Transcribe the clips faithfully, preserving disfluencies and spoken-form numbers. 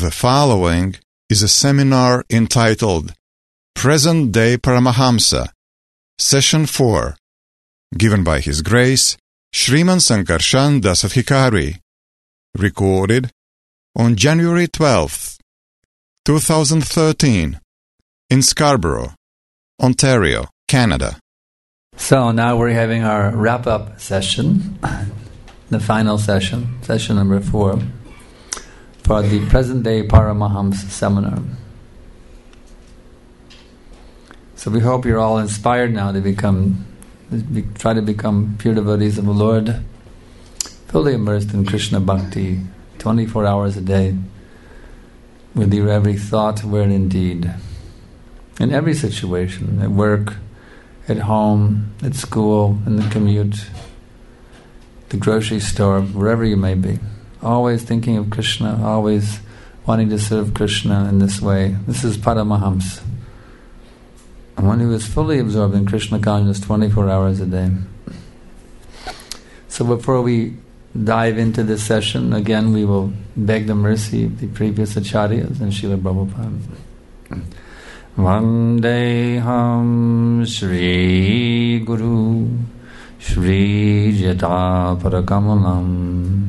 The following is a seminar entitled Present Day Paramahamsa, Session four, given by His Grace, Shriman Sankarshan Dasadhikari, recorded on January twelfth, two thousand thirteen, in Scarborough, Ontario, Canada. So now we're having our wrap-up session, the final session, session number four, for the Present Day Paramahamsa Seminar. So we hope you're all inspired now to become, be, try to become pure devotees of the Lord, fully immersed in Krishna Bhakti, twenty-four hours a day, with your every thought, word and deed, in every situation, at work, at home, at school, in the commute, the grocery store, wherever you may be. Always thinking of Krishna, always wanting to serve Krishna in this way. This is Paramahamsa, one who is fully absorbed in Krishna consciousness twenty-four hours a day. So before we dive into this session, again we will beg the mercy of the previous acharyas and Srila Prabhupada. Vandeham Shri Guru Shri Jata Parakamalam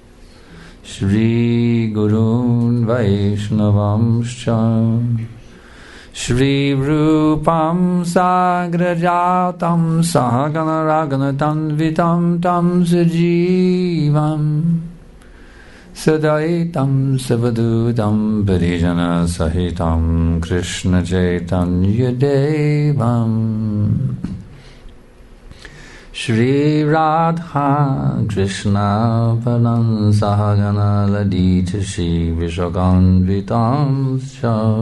Shri Gurun Vaishnavamscha Shri Rupam Sagrajatam Sahagana Ragana Tanvitam Tam Sajivam Sadaitam Savadutam Parijana Sahitam Krishna Chaitanya Devam Shri Radha Krishna Param Sahagana Ladita Shri Vishaganvitam Sha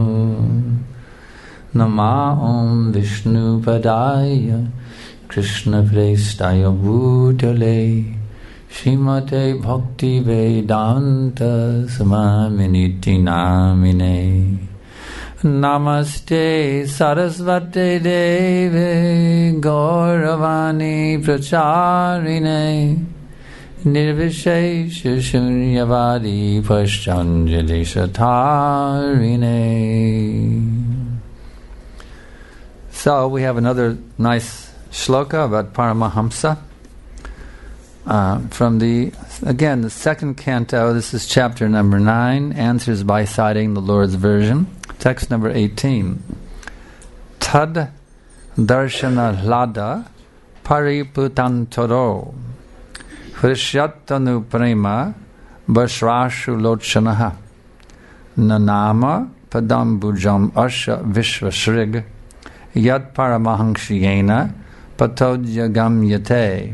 Nama Om Vishnu Padaya Krishna Prestaya Bhutale Shrimate Bhakti Vedanta Samaminiti Namine Namaste Sarasvate Deve Gauravani Pracharine Nirvishesha Shunyavadi Paschanjali Satarine. So we have another nice shloka about Paramahamsa uh, from the, again, the second canto. This is chapter number nine, answers by citing the Lord's version. Text number eighteen. Tad darshana lada pariputantaro hrishyatanu prema bashrashu lochanaha nanama padambujam asha vishvashrig yad paramahanshiyena patodyagam yate.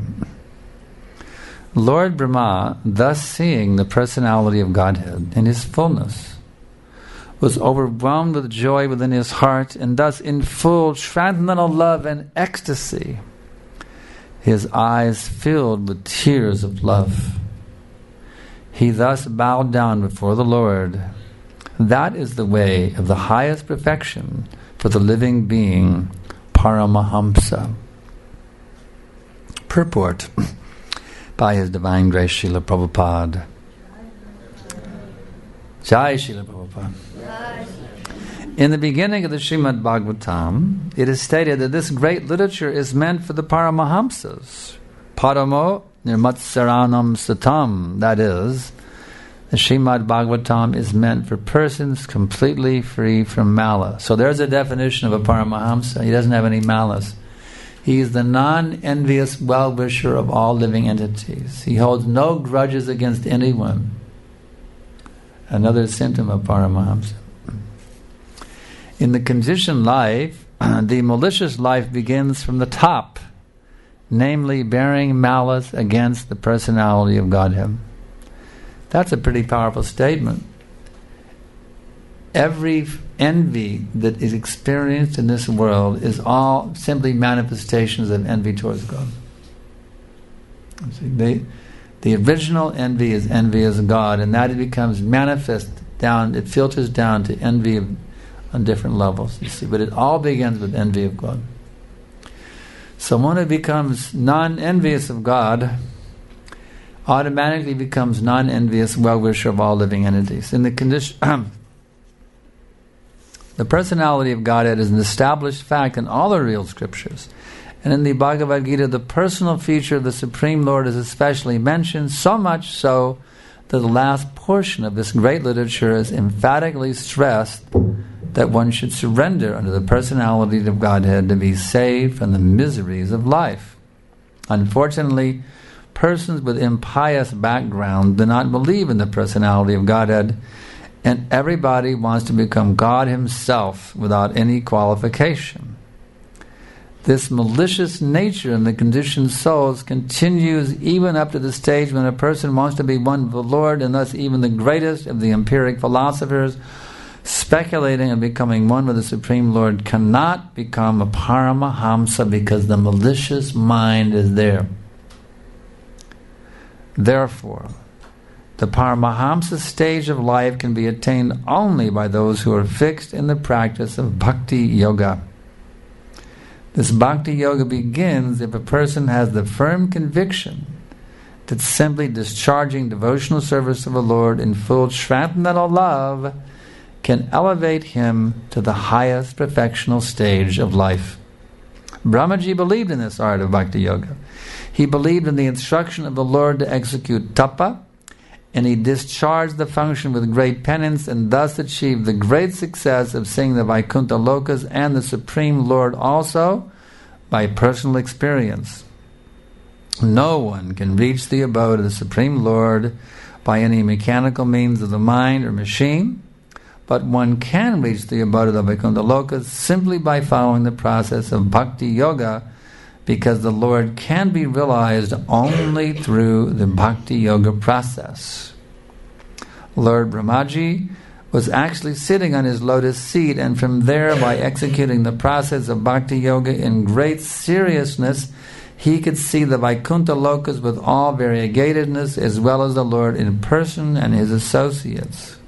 Lord Brahma, thus seeing the personality of Godhead in His fullness, was overwhelmed with joy within his heart, and thus in full transcendental love and ecstasy, his eyes filled with tears of love. He thus bowed down before the Lord. That is the way of the highest perfection for the living being, Paramahamsa. Purport by His Divine Grace Srila Prabhupada. Jai Srila Prabhupada. In the beginning of the Srimad Bhagavatam, it is stated that this great literature is meant for the Paramahamsas. Paramo nirmatsaranam satam. That is, the Srimad Bhagavatam is meant for persons completely free from malice. So there's a definition of a Paramahamsa. He doesn't have any malice. He is the non-envious well-wisher of all living entities. He holds no grudges against anyone. Another symptom of Paramahamsa. In the conditioned life, the malicious life begins from the top, namely bearing malice against the personality of Godhead. That's a pretty powerful statement. Every envy that is experienced in this world is all simply manifestations of envy towards God. See, they, the original envy is envy as God, and that it becomes manifest down, it filters down to envy of, on different levels, you see. But it all begins with envy of God. So one who becomes non-envious of God automatically becomes non-envious well-wisher of all living entities. In the condition, the personality of Godhead is an established fact in all the real scriptures. And in the Bhagavad Gita, the personal feature of the Supreme Lord is especially mentioned, so much so that the last portion of this great literature is emphatically stressed that one should surrender under the personality of Godhead to be saved from the miseries of life. Unfortunately, persons with impious background do not believe in the personality of Godhead, and everybody wants to become God himself without any qualification. This malicious nature in the conditioned souls continues even up to the stage when a person wants to be one with the Lord, and thus even the greatest of the empiric philosophers, speculating on becoming one with the Supreme Lord, cannot become a Paramahamsa because the malicious mind is there. Therefore, the Paramahamsa stage of life can be attained only by those who are fixed in the practice of Bhakti Yoga. This Bhakti Yoga begins if a person has the firm conviction that simply discharging devotional service of the Lord in full transcendental love can elevate him to the highest perfectional stage of life. Brahmaji believed in this art of Bhakti Yoga. He believed in the instruction of the Lord to execute tapa, and he discharged the function with great penance and thus achieved the great success of seeing the Vaikuntha Lokas and the Supreme Lord also by personal experience. No one can reach the abode of the Supreme Lord by any mechanical means of the mind or machine, but one can reach the abode of the Vaikuntha Lokas simply by following the process of Bhakti Yoga, because the Lord can be realized only through the Bhakti Yoga process. Lord Brahmaji was actually sitting on his lotus seat, and from there, by executing the process of Bhakti Yoga in great seriousness, he could see the Vaikuntha Lokas with all variegatedness, as well as the Lord in person and his associates.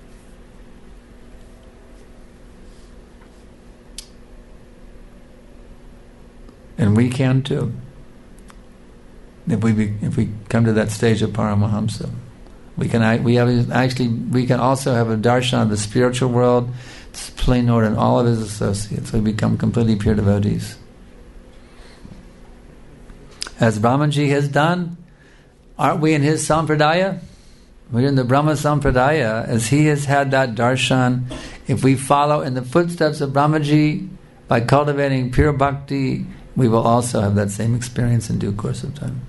And we can too, if we be, if we come to that stage of Paramahamsa. We can we have actually we can also have a darshan of the spiritual world, Supreme Lord and all of his associates. We become completely pure devotees, as Brahmanji has done. Aren't we in his sampradaya? We're in the Brahma sampradaya, as he has had that darshan. If we follow in the footsteps of Brahmaji by cultivating pure bhakti, we will also have that same experience in due course of time.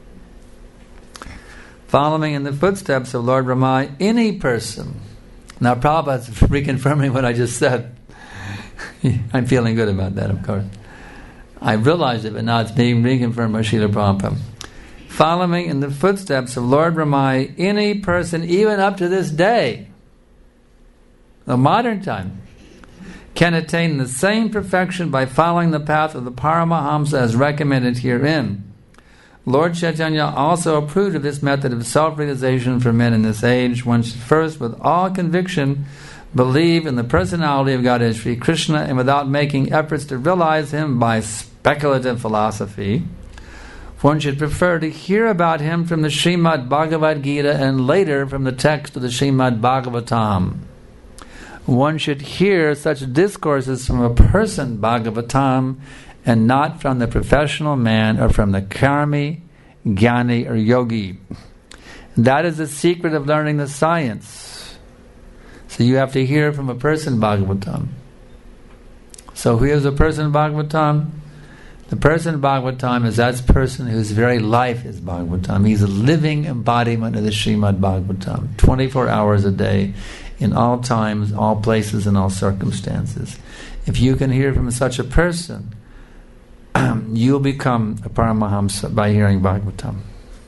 Following in the footsteps of Lord Brahma, any person. Now Prabhupada's reconfirming what I just said. I'm feeling good about that, of course. I realized it, but now it's being reconfirmed by Srila Prabhupada. Following in the footsteps of Lord Brahma, any person, even up to this day, the modern time, can attain the same perfection by following the path of the Paramahamsa as recommended herein. Lord Chaitanya also approved of this method of self-realization for men in this age. One should first, with all conviction, believe in the personality of God as Sri Krishna, and without making efforts to realize him by speculative philosophy. One should prefer to hear about him from the Srimad Bhagavad Gita and later from the text of the Srimad Bhagavatam. One should hear such discourses from a person Bhagavatam, and not from the professional man or from the karmi, jnani or yogi. That is the secret of learning the science. So you have to hear from a person Bhagavatam. So who is a person Bhagavatam? The person Bhagavatam is that person whose very life is Bhagavatam. He's a living embodiment of the Srimad Bhagavatam, twenty-four hours a day, in all times, all places, and all circumstances. If you can hear from such a person, you'll become a Paramahamsa by hearing Bhagavatam.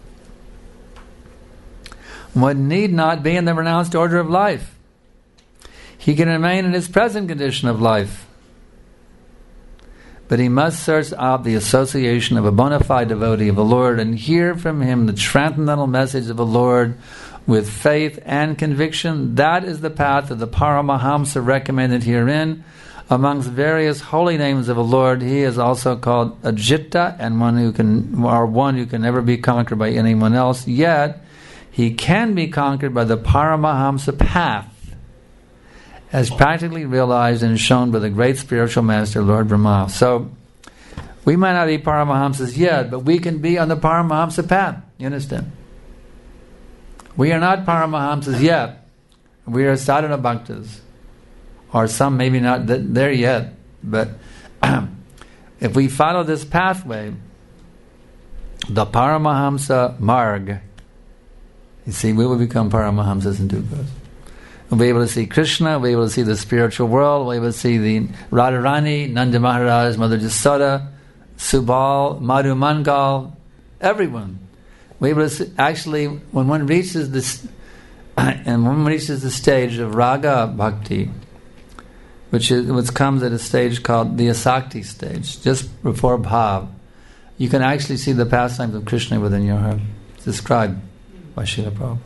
One need not be in the renounced order of life. He can remain in his present condition of life. But he must search out the association of a bona fide devotee of the Lord and hear from him the transcendental message of the Lord with faith and conviction. That is the path of the Paramahamsa recommended herein. Amongst various holy names of the Lord, he is also called Ajita, and one who can, or one who can never be conquered by anyone else. Yet, he can be conquered by the Paramahamsa path, as practically realized and shown by the great spiritual master, Lord Brahma. So, we might not be Paramahamsas yet, but we can be on the Paramahamsa path. You understand? We are not Paramahamsas yet. We are sadhana bhaktas. Or some maybe not th- there yet. But if we follow this pathway, the Paramahamsa marg, you see, we will become Paramahamsas in due course. We'll be able to see Krishna, we'll be able to see the spiritual world, we'll be able to see the Radharani, Nanda Maharaj, Mother Jasoda, Subal, Madhu Mangal, everyone. We'll be able to see, actually, when one reaches this, and when one reaches the stage of Raga Bhakti, which is which comes at a stage called the Asakti stage, just before Bhav, you can actually see the pastimes of Krishna within your heart. It's described by Srila Prabhupada.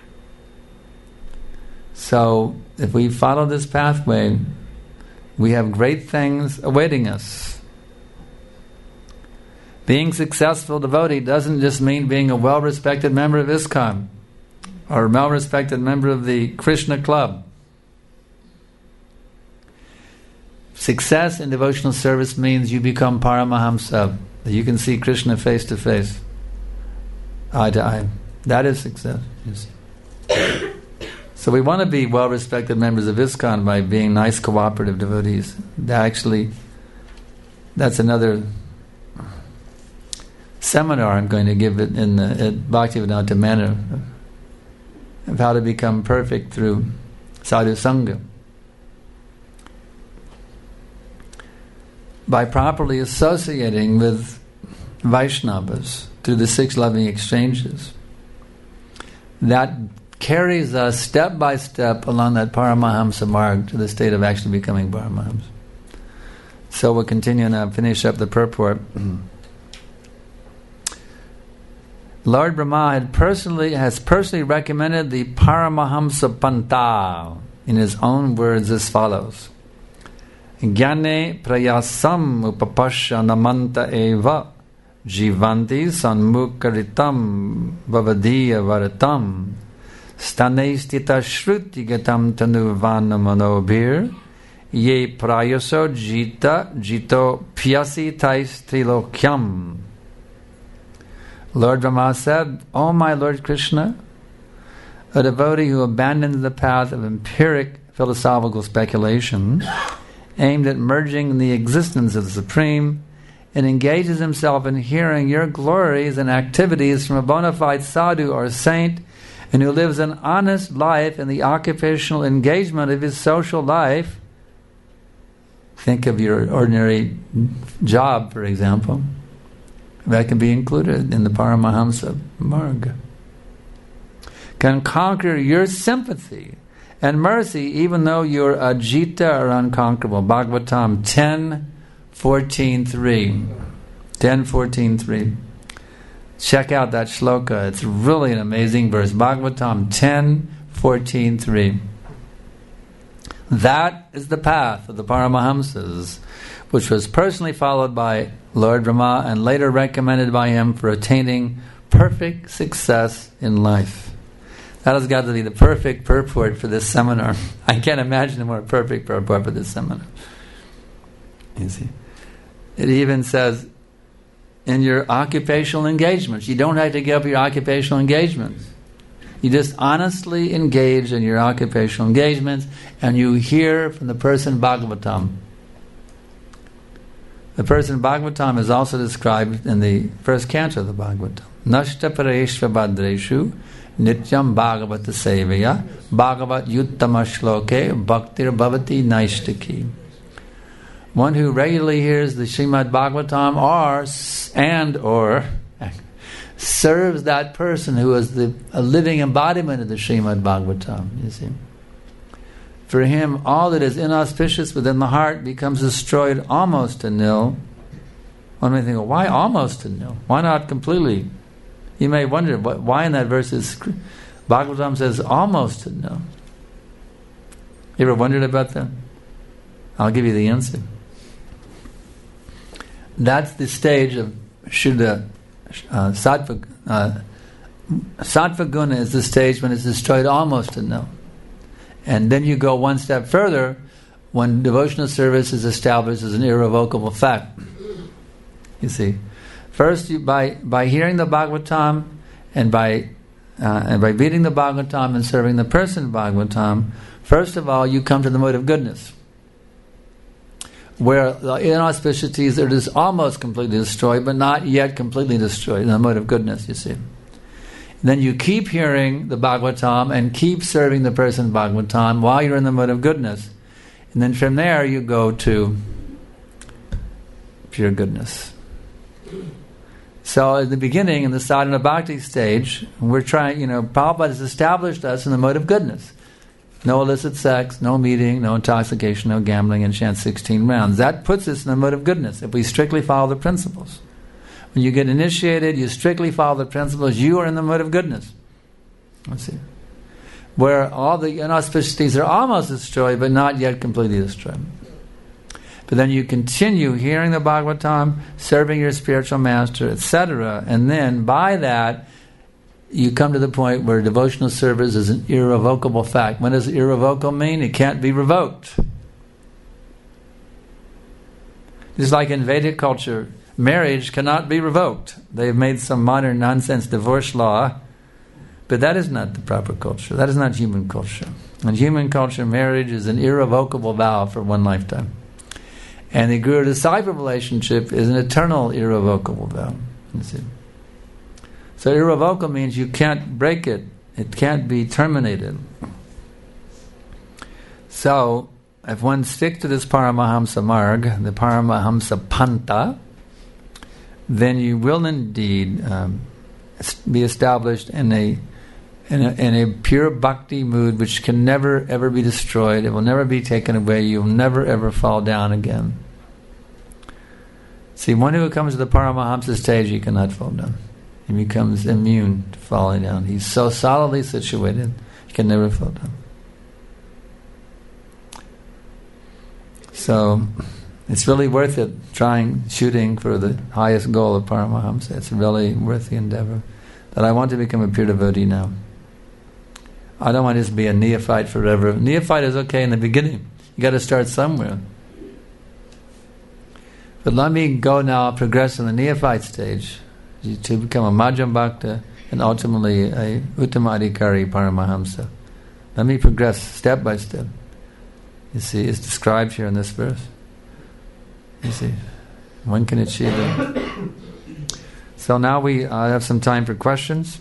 So, if we follow this pathway, we have great things awaiting us. Being successful devotee doesn't just mean being a well-respected member of ISKCON or a well-respected member of the Krishna Club. Success in devotional service means you become Paramahamsa, that you can see Krishna face to face, eye to eye. That is success. Yes. So we want to be well-respected members of ISKCON by being nice, cooperative devotees. That actually, that's another seminar I'm going to give it in the, at Bhaktivedanta Manor of how to become perfect through sadhu sangha. By properly associating with Vaishnavas through the six loving exchanges, that carries us step by step along that Paramahamsa marg to the state of actually becoming Paramahamsa. So we'll continue now, finish up the purport. Lord Brahma had personally has personally recommended the Paramahamsa Pantha in his own words as follows: Jnane prayasam upapashya namanta eva jivanti sanmukaritam vavadiya varatam stane stita shruti gatam tanuvana manobhir ye prayaso jita jito pyasi tais trilokyam. Lord Brahma said, O my Lord Krishna, a devotee who abandons the path of empiric philosophical speculation aimed at merging the existence of the Supreme and engages himself in hearing your glories and activities from a bona fide sadhu or saint, and who lives an honest life in the occupational engagement of his social life. Think of your ordinary job, for example. That can be included in the Paramahamsa marg. Can conquer your sympathy and mercy even though you're ajita or unconquerable. Bhagavatam ten fourteen three. ten fourteen three. Check out that shloka. It's really an amazing verse. Bhagavatam ten fourteen three. That is the path of the Paramahamsas, which was personally followed by Lord Brahma and later recommended by him for attaining perfect success in life. That has got to be the perfect purport for this seminar. I can't imagine a more perfect purport for this seminar. You see, it even says in your occupational engagements, you don't have to give up your occupational engagements. You just honestly engage in your occupational engagements, and you hear from the person Bhagavatam. The person Bhagavatam is also described in the first canto of the Bhagavatam. Nashta pareshva badreshu nityam bhagavata sevaya bhagavat yuttama shloke bhaktir bhavati naishtaki. One who regularly hears the Srimad Bhagavatam or and or serves that person who is the a living embodiment of the Srimad Bhagavatam, you see. For him, all that is inauspicious within the heart becomes destroyed almost to nil. One may think, well, why almost to nil? Why not completely? You may wonder, why in that verse is Bhagavatam says almost to nil? You ever wondered about that? I'll give you the answer. That's the stage of Shuddha uh, Sattva, uh, Sattva guna is the stage when it's destroyed almost to nil. And then you go one step further when devotional service is established as an irrevocable fact. You see, first you, by by hearing the Bhagavatam and by uh, and by reading the Bhagavatam and serving the person Bhagavatam, first of all you come to the mode of goodness, where the inauspicities are just almost completely destroyed, but not yet completely destroyed. In the mode of goodness, you see. Then you keep hearing the Bhagavatam and keep serving the person Bhagavatam while you're in the mode of goodness. And then from there you go to pure goodness. So at the beginning, in the sadhana bhakti stage, we're trying, you know, Prabhupada has established us in the mode of goodness. No illicit sex, no meeting, no intoxication, no gambling, and chant sixteen rounds. That puts us in the mode of goodness if we strictly follow the principles. When you get initiated, you strictly follow the principles, you are in the mode of goodness. Let's see. Where all the inauspicities are almost destroyed, but not yet completely destroyed. But then you continue hearing the Bhagavatam, serving your spiritual master, et cetera. And then by that, you come to the point where devotional service is an irrevocable fact. What does irrevocable mean? It can't be revoked. Just like in Vedic culture, marriage cannot be revoked. They've made some modern nonsense divorce law, but that is not the proper culture. That is not human culture. In human culture, marriage is an irrevocable vow for one lifetime. And the guru-disciple relationship is an eternal irrevocable vow. You see. So irrevocable means you can't break it. It can't be terminated. So, if one sticks to this Paramahamsa Marg, the Paramahamsa Panta, then you will indeed um, be established in a, in a in a pure bhakti mood which can never ever be destroyed. It will never be taken away. You'll never ever fall down again. See, one who comes to the Paramahamsa stage, he cannot fall down. He becomes immune to falling down. He's so solidly situated, he can never fall down. So, it's really worth it trying, shooting for the highest goal of Paramahamsa. It's really worth the endeavor. That I want to become a pure devotee now. I don't want to just be a neophyte forever. Neophyte is okay in the beginning. You got to start somewhere. But let me go now, progress in the neophyte stage to become a Madhyam Bhakta and ultimately a Uttama Adhikari Paramahamsa. Let me progress step by step. You see, it's described here in this verse. You see, one can achieve it. So now we uh, have some time for questions.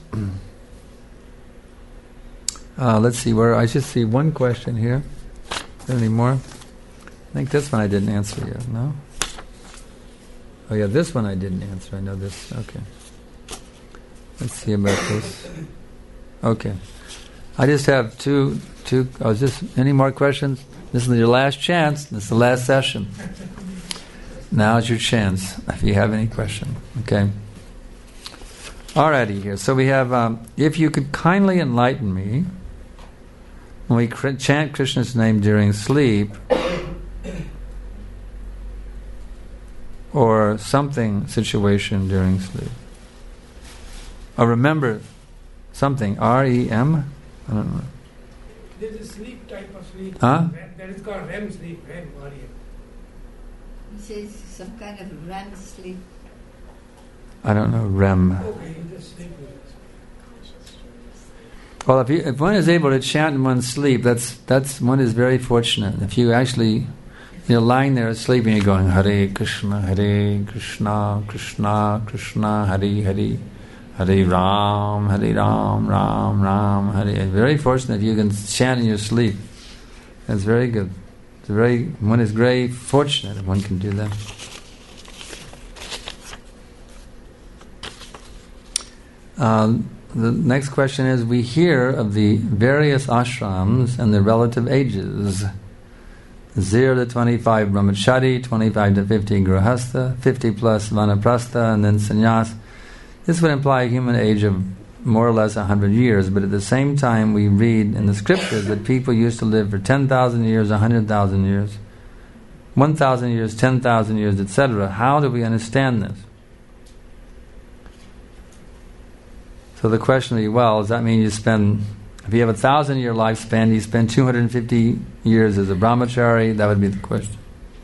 Uh, let's see, where I just see one question here. Is there any more? I think this one I didn't answer yet, no? Oh yeah, this one I didn't answer. I know this. Okay. Let's see about this. Okay. I just have two, two, oh, is this, any more questions? This is your last chance. This is the last session. Now is your chance, if you have any question. Okay. Alrighty here. So we have, um, if you could kindly enlighten me, when we cr- chant Krishna's name during sleep, or something situation during sleep. Or remember something, R E M? I don't know. There is a sleep type of sleep. Huh? That is called R E M sleep, R E M, R E M. It says some kind of R E M sleep. I don't know, R E M. Okay, you just sleep with it. Well, if, you, if one is able to chant in one's sleep, that's that's one is very fortunate. If you actually, you're lying there asleep and you're going Hare Krishna, Hare Krishna, Krishna Krishna, Hare Hare, Hare Ram, Hare Ram, Ram Ram, Hare. Very fortunate if you can chant in your sleep. That's very good. It's very one is very fortunate if one can do that. Um, the next question is: we hear of the various ashrams and the relative ages. Zero to twenty-five brahmachari, twenty-five to fifty grihastha, fifty plus vanaprastha, and then sannyas. This would imply a human age of more or less a hundred years, but at the same time we read in the scriptures that people used to live for ten thousand years, a hundred thousand years, one thousand years, ten thousand years, et cetera. How do we understand this? So the question would be, well, does that mean you spend, if you have a thousand year lifespan, you spend two hundred fifty years as a brahmachari? That would be the question.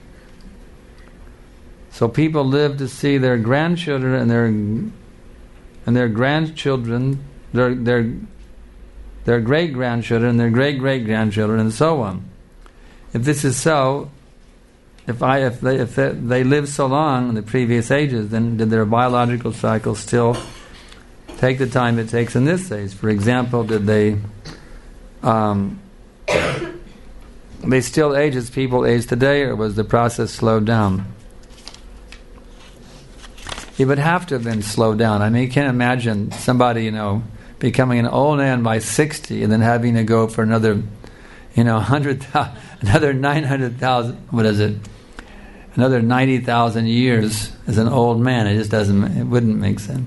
So people live to see their grandchildren and their and their grandchildren, their their their great grandchildren, their great great grandchildren, and so on. If this is so, if I if they if they, they lived so long in the previous ages, then did their biological cycle still take the time it takes in this age? For example, did they um, they still age as people age today, or was the process slowed down? It would have to have been slowed down. I mean, you can't imagine somebody, you know, becoming an old man by sixty and then having to go for another, you know, hundred, another nine hundred thousand. What is it? Another ninety thousand years as an old man. It just doesn't. It wouldn't make sense.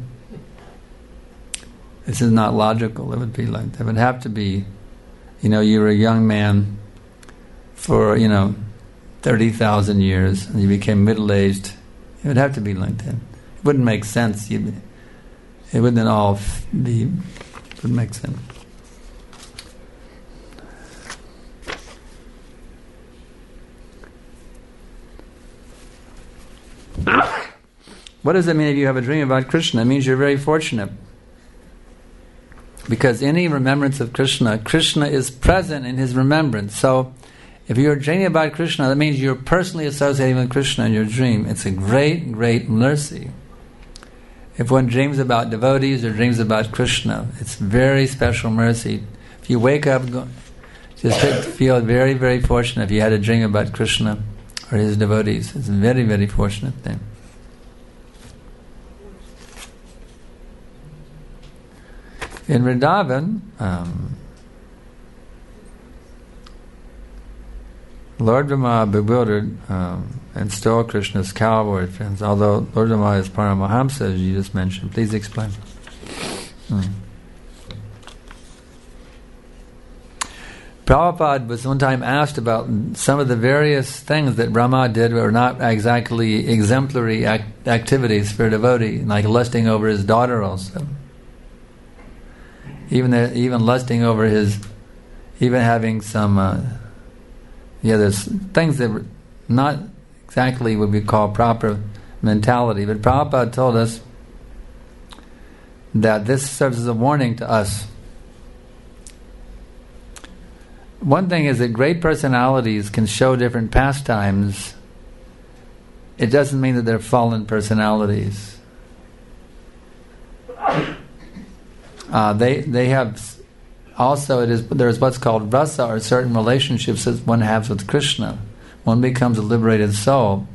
This is not logical. It would be like that. It would have to be, you know, you were a young man for, you know, thirty thousand years, and you became middle-aged. It would have to be like that. It wouldn't make sense. You'd, it wouldn't all be. It wouldn't make sense. What does it mean if you have a dream about Krishna? It means you're very fortunate. Because any remembrance of Krishna, Krishna is present in his remembrance. So, if you're dreaming about Krishna, that means you're personally associating with Krishna in your dream. It's a great, great mercy. If one dreams about devotees or dreams about Krishna, it's very special mercy. If you wake up, go, just feel very, very fortunate if you had a dream about Krishna or his devotees. It's a very, very fortunate thing. In Vrindavan, um, Lord Brahma bewildered um, and stole Krishna's cowboy friends. Although Lord Brahma is Paramahamsa, as you just mentioned. Please explain. Hmm. Prabhupada was one time asked about some of the various things that Brahma did were not exactly exemplary act- activities for a devotee, like lusting over his daughter also. Even the, even lusting over his, even having some, uh, yeah, there's things that were not exactly what we call proper mentality. But Prabhupada told us that this serves as a warning to us. One thing is that great personalities can show different pastimes. It doesn't mean that they're fallen personalities. Uh, they they have also it is there's what's called rasa, or certain relationships that one has with Krishna. One becomes a liberated soul,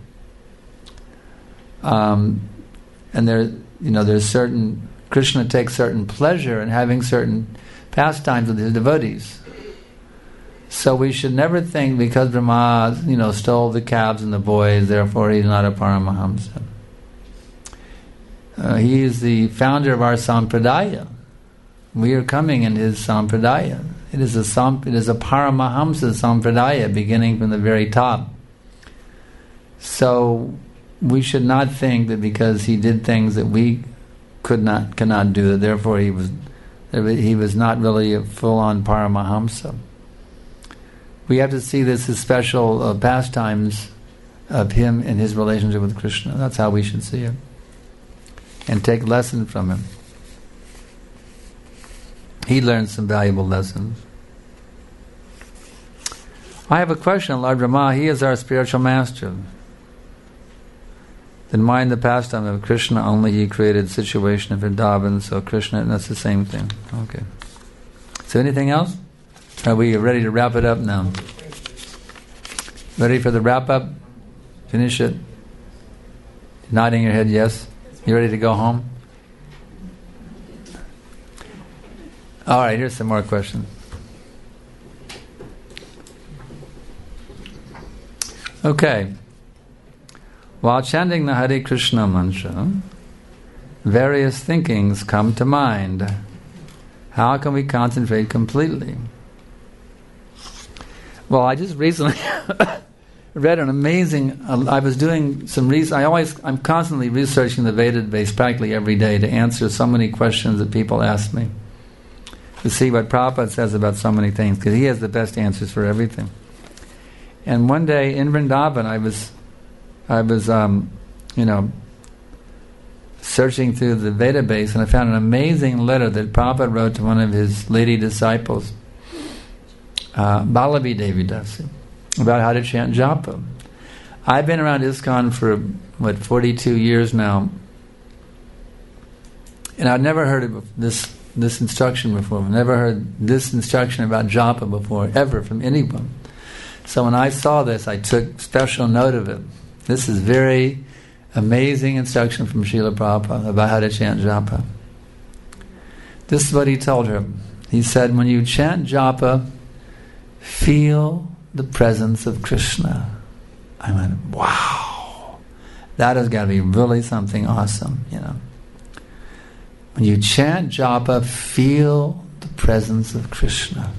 um, and there you know there's certain Krishna takes certain pleasure in having certain pastimes with his devotees. So we should never think because Brahma you know stole the calves and the boys, therefore he's not a Paramahamsa. Uh, he is the founder of our sampradaya. We are coming in his sampradaya. It is a samp- it is a Paramahamsa sampradaya, beginning from the very top. So we should not think that because he did things that we could not cannot do, that therefore he was he was not really a full-on Paramahamsa. We have to see this as special uh, pastimes of him and his relationship with Krishna. That's how we should see it, and take lesson from him. He learned some valuable lessons. I have a question on Lord Brahma. He is our spiritual master. Then why in the pastime of Krishna only he created situation of Vrindavan, so Krishna, and that's the same thing. Okay. So anything else? Are we ready to wrap it up now? Ready for the wrap up? Finish it? Nodding your head yes. You ready to go home? All right, here's some more questions. Okay. While chanting the Hare Krishna mantra, various thinkings come to mind. How can we concentrate completely? Well, I just recently read an amazing. Uh, I was doing some research. I always, I'm constantly researching the Veda base practically every day to answer so many questions that people ask me, to see what Prabhupada says about so many things, because he has the best answers for everything. And one day in Vrindavan, I was, I was, um, you know, searching through the Veda base, and I found an amazing letter that Prabhupada wrote to one of his lady disciples, uh, Balavi Devi Dasi, about how to chant japa. I've been around ISKCON for, what, forty-two years now, and I'd never heard of this this instruction before. I've never heard this instruction about japa before, ever, from anyone. So when I saw this, I took special note of it. This is very amazing instruction from Srila Prabhupada about how to chant japa. This is what he told her. He said, when you chant japa, feel the presence of Krishna. I went, wow, that has got to be really something awesome, you know. When you chant japa, feel the presence of Krishna.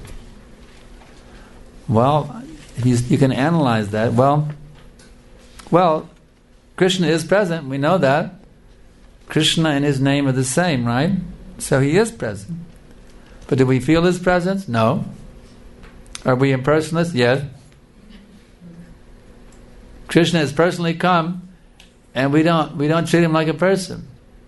Well, if you, you can analyze that. Well, well, Krishna is present, we know that. Krishna and his name are the same, right? So he is present. But do we feel his presence? No. Are we impersonalists? Yes. Krishna has personally come, and we don't we don't treat him like a person.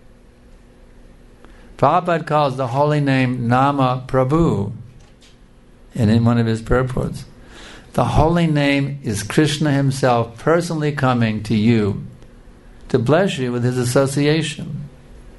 Prabhupada calls the holy name Nama Prabhu, and in one of his purports. The holy name is Krishna himself personally coming to you to bless you with his association.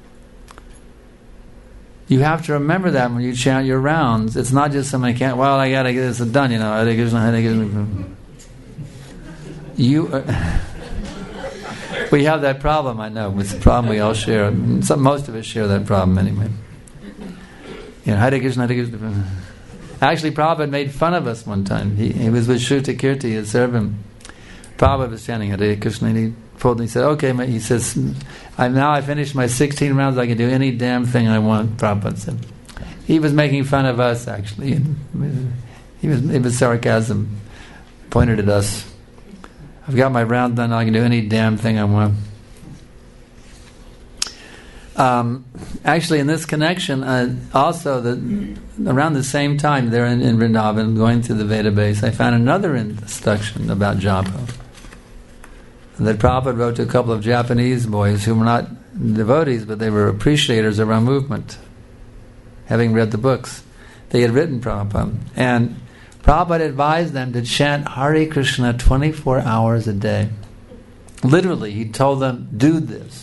You have to remember that when you chant your rounds. It's not just somebody can't, well, I gotta get this done, you know, Hare Krishna, Hare Krishna. You, uh, we have that problem, I know. It's a problem we all share. Some, most of us share that problem anyway. You know, Hare Krishna, Hare Krishna. Actually, Prabhupada made fun of us one time. He, he was with Shruta Kirti, his servant. Prabhupada was chanting Hare Krishna, and he pulled and he said, okay, he says, I now I finished my sixteen rounds, I can do any damn thing I want, Prabhupada said. He was making fun of us, actually. He was, it was sarcasm, pointed at us. I've got my round done, I can do any damn thing I want. Um, actually, in this connection, uh, also the, around the same time there in, in Vrindavan, going through the Veda base, I found another instruction about japa that Prabhupada wrote to a couple of Japanese boys who were not devotees, but they were appreciators of our movement, having read the books. They had written Prabhupada. And Prabhupada advised them to chant Hare Krishna twenty-four hours a day. Literally, he told them, do this.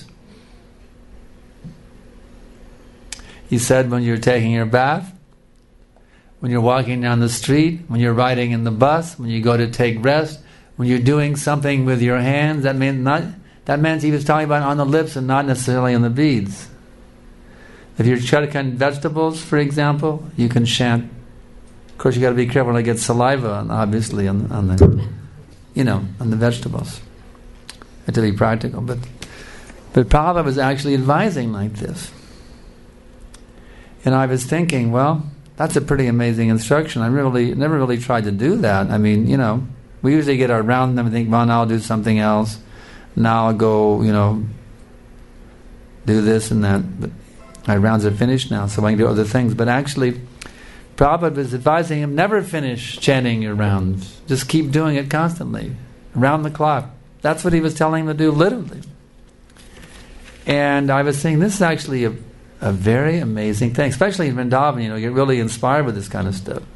He said, when you're taking your bath, when you're walking down the street, when you're riding in the bus, when you go to take rest, when you're doing something with your hands, that means not that means he was talking about on the lips and not necessarily on the beads. If you're cutting vegetables, for example, you can chant. Of course, you got to be careful not to get saliva, on, obviously, on, on the, you know, on the vegetables. You have to be practical, but but Prabhupada was actually advising like this. And I was thinking, well, that's a pretty amazing instruction. I really never really tried to do that. I mean, you know, we usually get our round and think, well, now I'll do something else. Now I'll go, you know, do this and that. But my rounds are finished now, so I can do other things. But actually, Prabhupada was advising him, never finish chanting your rounds. Just keep doing it constantly, around the clock. That's what he was telling him to do, literally. And I was saying, this is actually a A very amazing thing, especially in Vrindavan. You know, you get really inspired with this kind of stuff.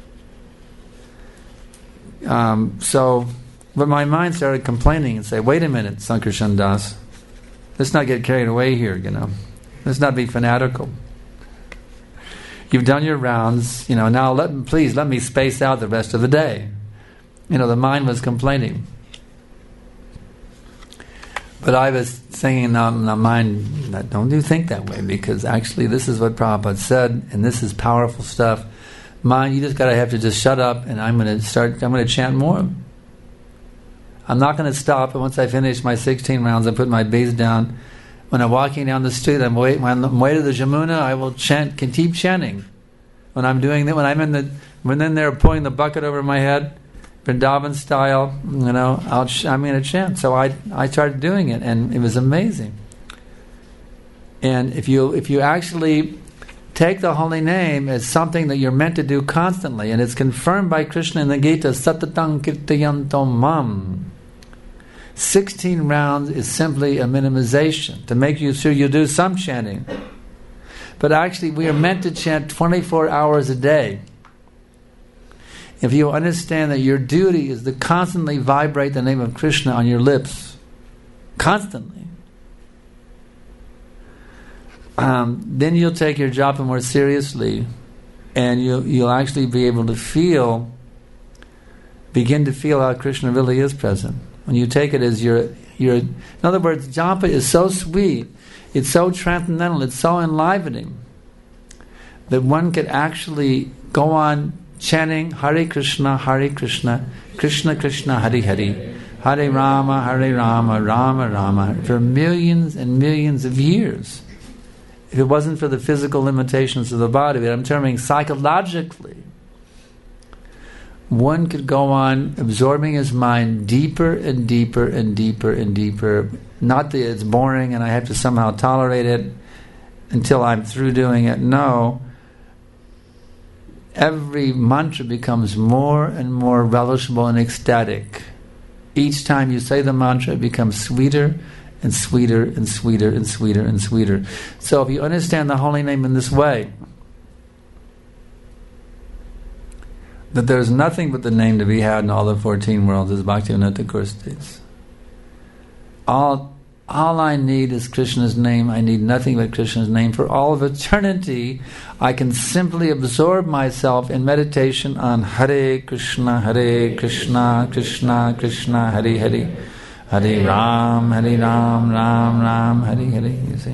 Um, so, but my mind started complaining and say, "Wait a minute, Sankarshan Das, let's not get carried away here. You know, let's not be fanatical. You've done your rounds. You know, now let please let me space out the rest of the day." You know, the mind was complaining. But I was thinking, no, no, mind, don't you think that way, because actually this is what Prabhupada said, and this is powerful stuff. Mind, you just gotta have to just shut up, and I'm gonna start. I'm gonna chant more. I'm not gonna stop. And once I finish my sixteen rounds, I put my base down. When I'm walking down the street, I'm wait. When I'm way to the Jamuna, I will chant. Can keep chanting. When I'm doing that, when I'm in the, when then they're pulling the bucket over my head, Vrindavan style, you know, I'll ch- I'm going to chant. So I I started doing it, and it was amazing. And if you if you actually take the holy name as something that you're meant to do constantly, and it's confirmed by Krishna in the Gita, Satatang Kirtayantam Mam. Sixteen rounds is simply a minimization to make you sure you do some chanting. But actually, we are meant to chant twenty-four hours a day. If you understand that your duty is to constantly vibrate the name of Krishna on your lips, constantly, um, then you'll take your japa more seriously, and you'll, you'll actually be able to feel, begin to feel how Krishna really is present. When you take it as your, your, in other words, japa is so sweet, it's so transcendental, it's so enlivening, that one could actually go on chanting Hare Krishna, Hare Krishna, Krishna Krishna, Hare Hare, Hare Rama, Hare Rama, Rama Rama, for millions and millions of years. If it wasn't for the physical limitations of the body, but I'm terming psychologically, one could go on absorbing his mind deeper and deeper and deeper and deeper. Not that it's boring and I have to somehow tolerate it until I'm through doing it. No. Every mantra becomes more and more relishable and ecstatic. Each time you say the mantra, it becomes sweeter and sweeter and sweeter and sweeter and sweeter. So if you understand the holy name in this way, that there's nothing but the name to be had in all the fourteen worlds, as Bhaktivinoda Thakur states. All, all I need is Krishna's name. I need nothing but Krishna's name. For all of eternity, I can simply absorb myself in meditation on Hare Krishna, Hare Krishna, Krishna Krishna, Hare Hare, Hare Ram, Hare Ram, Ram Ram, Hare Hare. You see,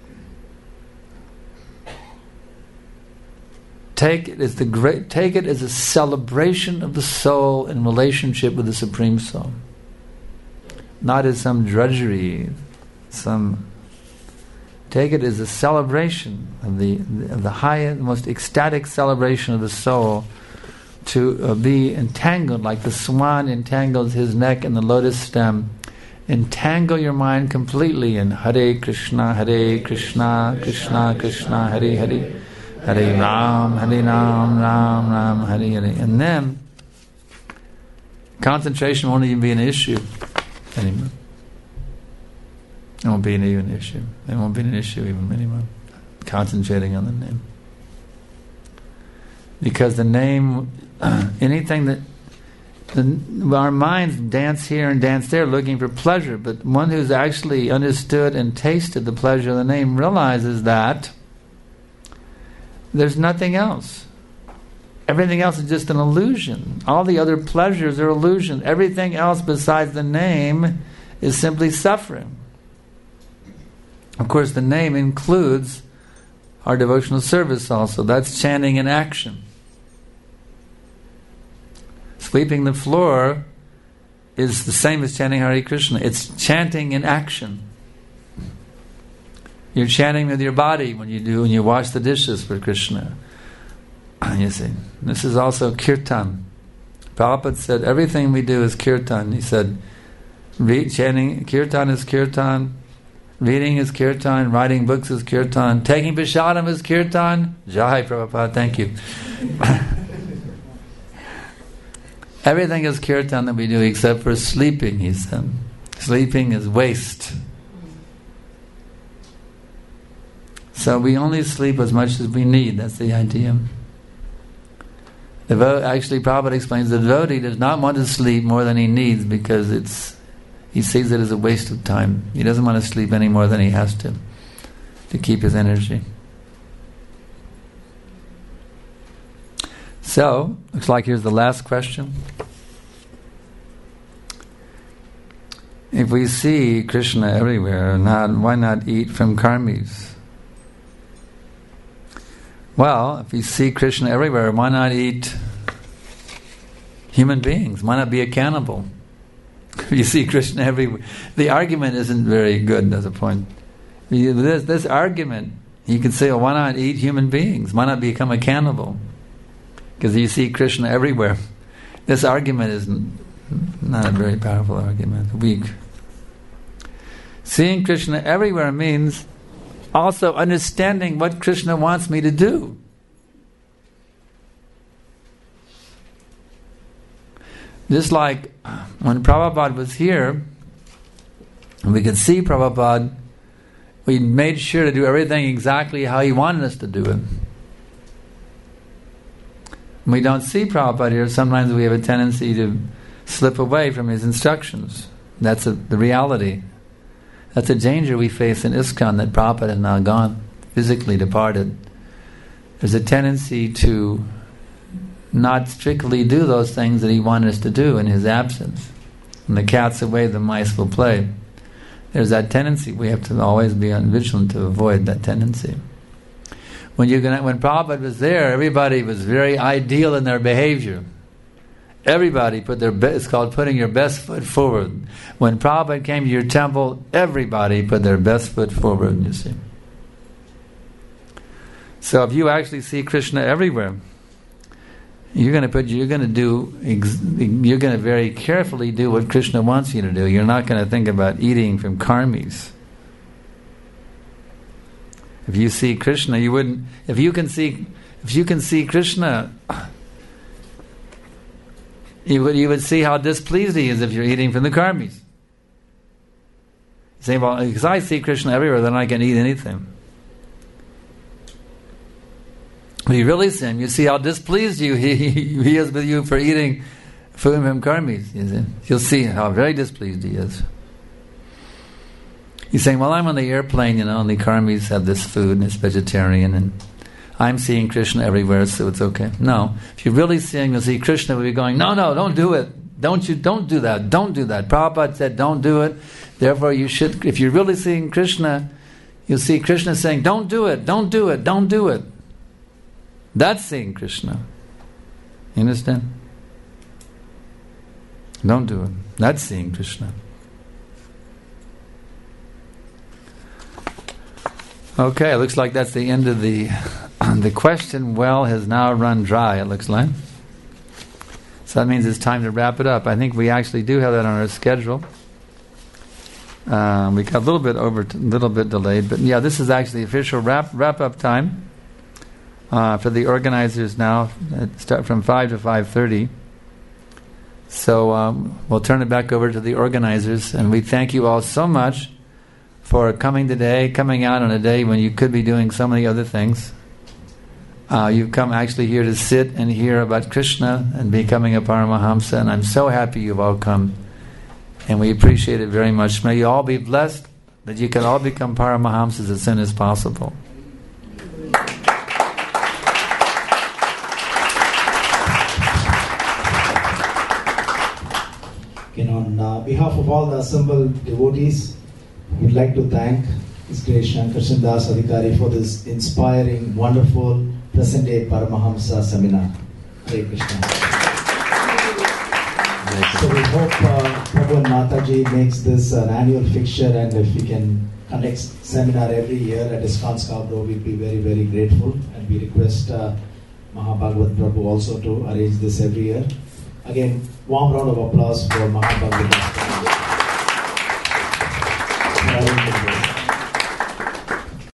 take it as the great. Take it as a celebration of the soul in relationship with the Supreme Soul. Not as some drudgery, some. Take it as a celebration of the of the highest, most ecstatic celebration of the soul, to uh, be entangled like the swan entangles his neck in the lotus stem. Entangle your mind completely in Hare Krishna, Hare Krishna, Krishna Krishna, Hare Hare, Hare Ram, Hare Ram, Ram Ram, Hare Hare, and then concentration won't even be an issue anymore. It won't be an even issue. It won't be an issue even anymore. Concentrating on the name. Because the name, uh, anything that, the, our minds dance here and dance there looking for pleasure, but one who's actually understood and tasted the pleasure of the name realizes that there's nothing else. Everything else is just an illusion. All the other pleasures are illusion. Everything else besides the name is simply suffering. Of course, the name includes our devotional service also. That's chanting in action. Sweeping the floor is the same as chanting Hare Krishna. It's chanting in action. You're chanting with your body when you do when you wash the dishes for Krishna. You see, this is also kirtan. Prabhupada said everything we do is kirtan. He said, read, chanting kirtan is kirtan. Reading is kirtan, writing books is kirtan, taking prasadam is kirtan. Jai Prabhupada, thank you. Everything is kirtan that we do except for sleeping, he said. Sleeping is waste. So we only sleep as much as we need, that's the idea. Devo- actually, Prabhupada explains the devotee does not want to sleep more than he needs because it's he sees it as a waste of time. He doesn't want to sleep any more than he has to, to keep his energy. So, looks like here's the last question. If we see Krishna everywhere, not, why not eat from karmis? Well, if you see Krishna everywhere, why not eat human beings? Why not be a cannibal? You see Krishna everywhere. The argument isn't very good as a point. This, this argument, you can say, well, why not eat human beings? Why not become a cannibal? Because you see Krishna everywhere. This argument is not a very powerful argument, weak. Seeing Krishna everywhere means also understanding what Krishna wants me to do. Just like when Prabhupada was here, and we could see Prabhupada, we made sure to do everything exactly how he wanted us to do it. When we don't see Prabhupada here, sometimes we have a tendency to slip away from his instructions. That's a, the reality. That's a danger we face in ISKCON, that Prabhupada is now gone, physically departed. There's a tendency to not strictly do those things that he wanted us to do in his absence. When the cat's away, the mice will play. There's that tendency. We have to always be vigilant to avoid that tendency. When you're gonna, when Prabhupada was there, everybody was very ideal in their behavior. Everybody put their best, it's called putting your best foot forward. When Prabhupada came to your temple, everybody put their best foot forward, you see. So if you actually see Krishna everywhere, you're going to put, you're going to do, you're going to very carefully do what Krishna wants you to do. You're not going to think about eating from karmis. If you see Krishna, you wouldn't. If you can see, if you can see Krishna, you would you would see how displeased he is if you're eating from the karmis. You say, well, because I see Krishna everywhere, then I can eat anything. When you really see him, you see how displeased you he, he, he is with you for eating food from karmis. You see? You'll see how very displeased he is. He's saying, well, I'm on the airplane, you know, and the karmis have this food and it's vegetarian, and I'm seeing Krishna everywhere, so it's okay. No. If you're really seeing, you'll see Krishna will be going, no, no, don't do it. Don't you, don't do that. Don't do that. Prabhupada said, don't do it. Therefore, you should, if you're really seeing Krishna, you'll see Krishna saying, don't do it, don't do it, don't do it. That's seeing Krishna. You understand? Don't do it. That's seeing Krishna. Okay, it looks like that's the end of the the question well has now run dry, it looks like. So that means it's time to wrap it up. I think we actually do have that on our schedule. Um, we got a little bit over, a little bit delayed, but yeah, this is actually the official wrap wrap up time. Uh, for the organizers now, start from five to five thirty. So um, we'll turn it back over to the organizers, and we thank you all so much for coming today, coming out on a day when you could be doing so many other things. Uh, you've come actually here to sit and hear about Krishna and becoming a Paramahamsa, and I'm so happy you've all come, and we appreciate it very much. May you all be blessed that you can all become Paramahamsas as soon as possible. And on uh, behalf of all the assembled devotees, we'd like to thank His Grace Shankarshan Das Adhikari for this inspiring, wonderful present-day Paramahamsa seminar. Hare Krishna. So we hope uh, Prabhu and Mataji makes this an annual fixture, and if we can conduct seminar every year at ISKCON Scarborough, we'll be very, very grateful. And we request uh, Mahabhagavad Prabhu also to arrange this every year. Again, warm round of applause for Mahabhagavad Prabhu.